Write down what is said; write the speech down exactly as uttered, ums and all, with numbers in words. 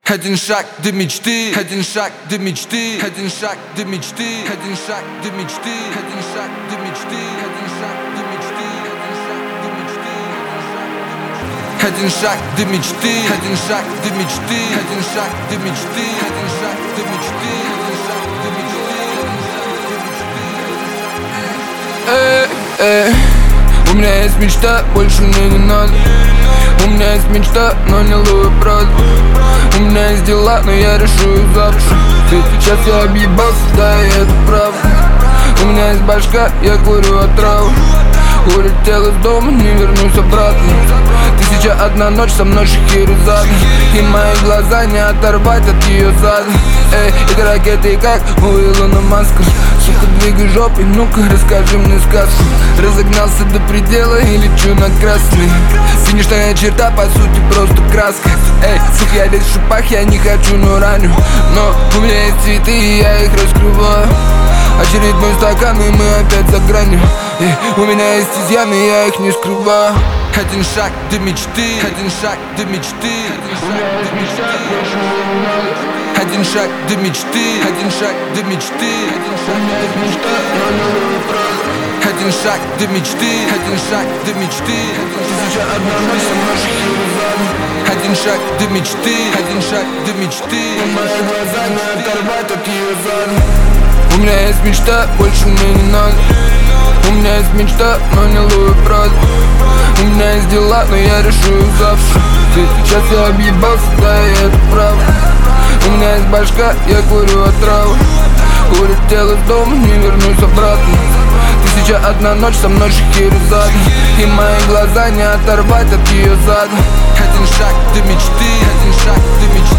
Один шаг до мечты, один шаг до мечты, один шаг до мечты, один шаг до мечты, один шаг до мечты, один шаг до мечты, один шаг до мечты, один шаг до мечты, один шаг до мечты, один шаг до мечты, один шаг до мечты. Эй, эй, у меня есть мечта, больше мне не надо. У меня есть мечта, но не ловлю правду. У меня есть дела, но я решу их завтра. Сейчас я объебался, да, и это правда. У меня есть башка, я курю отраву. Улетел из дома, не вернусь обратно. Тысяча одна ночь со мной Шахерезада. И мои глаза не оторвать от ее зада. Эй, это ракеты как у Илона Маска. Сука, двигай жопой, ну-ка расскажи мне сказку. Разогнался до предела и лечу на красный. Финишная черта, по сути, просто краска. Эй, сука, я весь в шипах, я не хочу, но раню. Но у меня есть цветы, и я их раскрываю. Очередной стакан, и мы опять за гранью. Эй, у меня есть изъяны, я их не скрываю. Один шаг до мечты, один шаг до мечты, один шаг до мечты, один шаг до мечты, один шаг до мечты, один шаг до мечты, один шаг до мечты, один шаг до мечты, один шаг до мечты. У меня есть мечта, больше мне не надо. У меня есть мечта, но не ловлю правду. У меня есть дела, но я решу их завтра. Сейчас я объебался, да, и это правда. У меня есть башка, я курю отраву. Улетел из дома, не вернусь обратно. Тысяча одна ночь со мной Шахерезада. И мои глаза не оторвать от ее зада. Один шаг до мечты, один шаг до мечты.